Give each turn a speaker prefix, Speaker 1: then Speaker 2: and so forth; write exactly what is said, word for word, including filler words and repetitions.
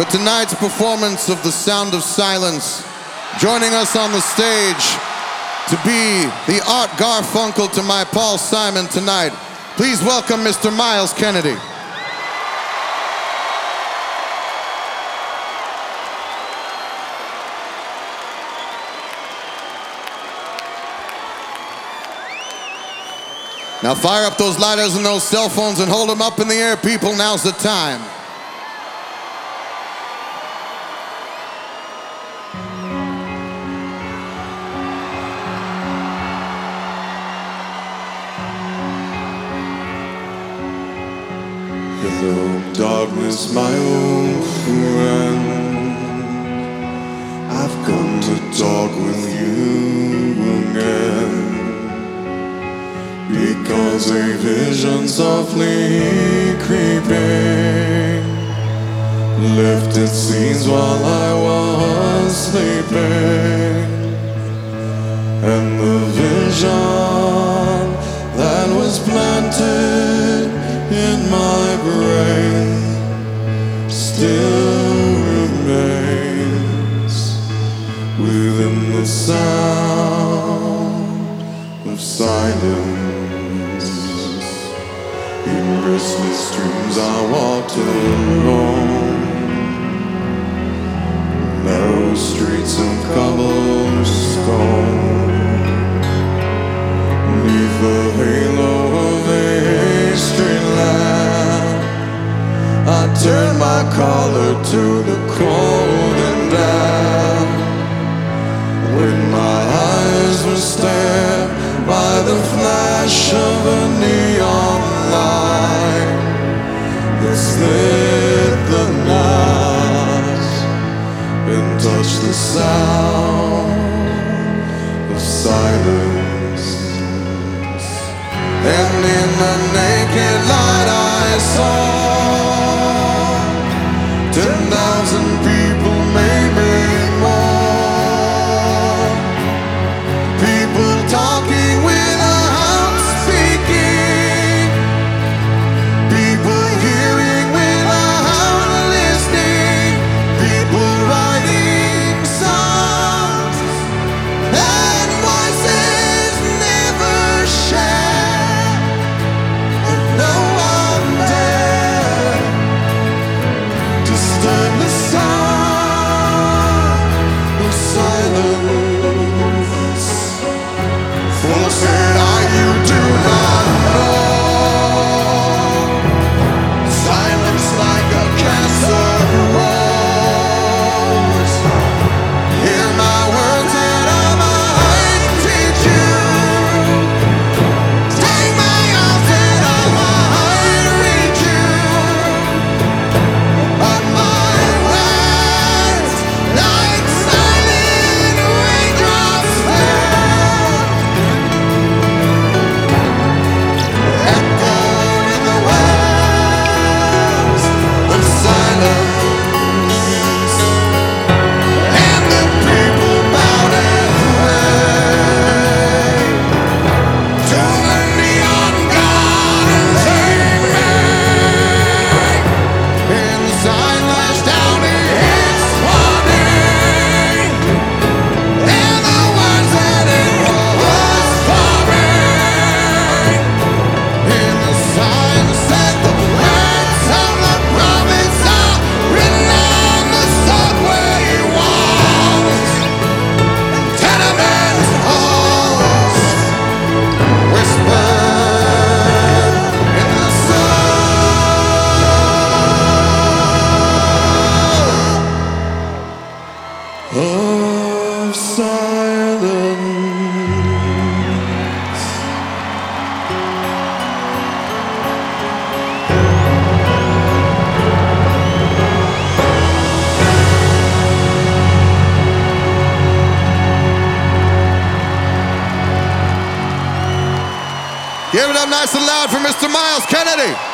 Speaker 1: for tonight's performance of The Sound of Silence. Joining us on the stage to be the Art Garfunkel to my Paul Simon tonight, please welcome Mister Myles Kennedy. Now fire up those lighters and those cell phones and hold them up in the air, people. Now's the time.
Speaker 2: Hello, darkness, my old friend. I've come to talk with you again, because a vision softly creeping left its scenes while I was sleeping, and the vision that was planted in my brain still remains within the sound of silence. In restless dreams I walked alone, narrow streets of cobblestone, neath the halo of a street lamp. I turned my collar to the cold and damp, when my eyes were stared by the flash of a neon light that slid the night and touched the sound of silence. And in the naked light I saw ten thousand people, maybe more, people talking without speaking, people hearing without listening, people writing songs and voices never shared. And now I'm dead, disturb the sound of silence. For said I, you do not know, silence like a cancer grows. Hear my words and I might teach you, take my arms and I might reach you, but my words like silent raindrops fell, echo in the wells of silence. And the people bowed and prayed to the neon gardens they made. In the silence down its warning, and the words that it was pouring. In the silence that the words of the prophets are written on the subway walls, tenement halls, whispered in the soul of silence.
Speaker 1: Give it up nice and loud for Mister Myles Kennedy.